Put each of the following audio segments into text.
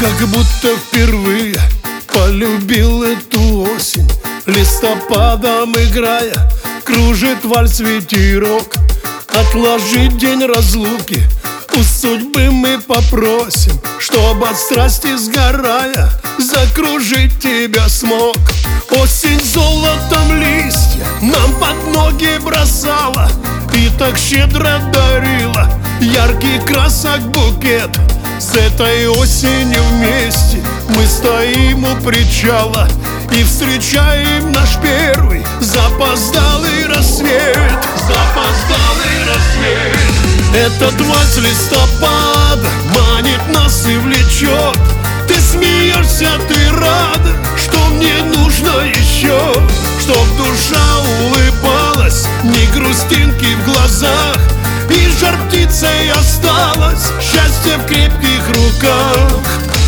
как будто впервые полюбил эту осень. Листопадом играя, кружит вальс ветерок. Отложить день разлуки у судьбы мы попросим, чтобы от страсти сгорая закружить тебя смог. Осень золотом листья нам под ноги бросала и так щедро дарила яркий красок букет. С этой осенью вместе мы стоим у причала и встречаем наш первый запоздалый рассвет. Запоздалый рассвет. Этот вальс листопада манит нас и влечет. Ты смеешься, ты рада, что мне нужно еще, чтоб душа улыбалась, ни грустинки в глазах, и жар птицей осталось счастье в крепких руках.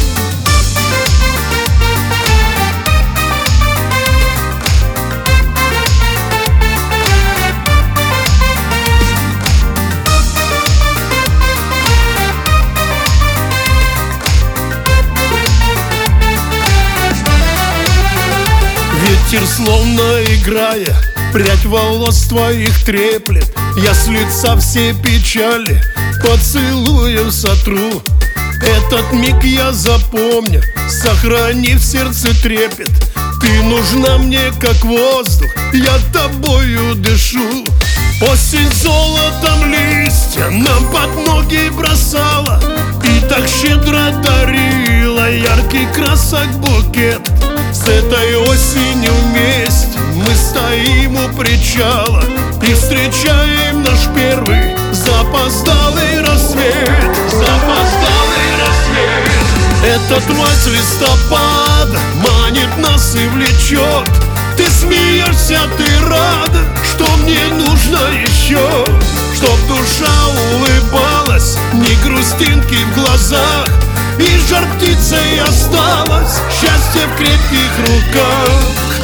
Ветер, словно играя, прядь волос твоих треплет. Я с лица все печали поцелуем сотру. Этот миг я запомню, сохранив в сердце трепет. Ты нужна мне, как воздух, я тобою дышу. Осень золотом листья нам под ноги бросала и так щедро дарила яркий красок букет. С этой осенью вместе мы стоим у причала и встречаем наш первый запоздалый рассвет. Запоздалый рассвет. Этот вальс листопада манит нас и влечет. Ты смеешься, ты рада, что мне нужно еще, чтоб душа улыбалась, ни грустинки в глазах, и жар птицей осталось счастье в крепких руках.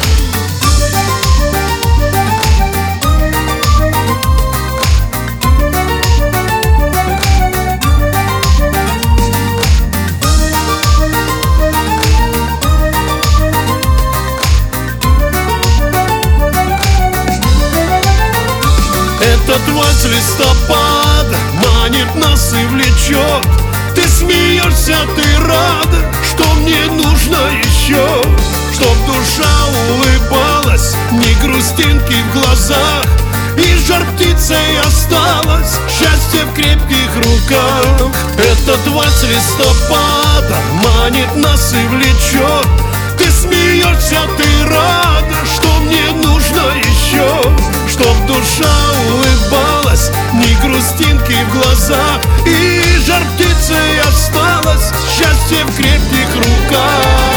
Этот вальс листопада манит нас и влечет. Ты смеешься, ты рада, что мне нужно еще, чтоб душа улыбалась, ни грустинки в глазах, и жар птицей осталось счастье в крепких руках. Этот вальс листопада манит нас и влечет. Ты смеешься, ты рада, что мне нужно еще, чтоб душа улыбалась, ни грустинки в глазах, и жар птицей осталось счастье в крепких руках.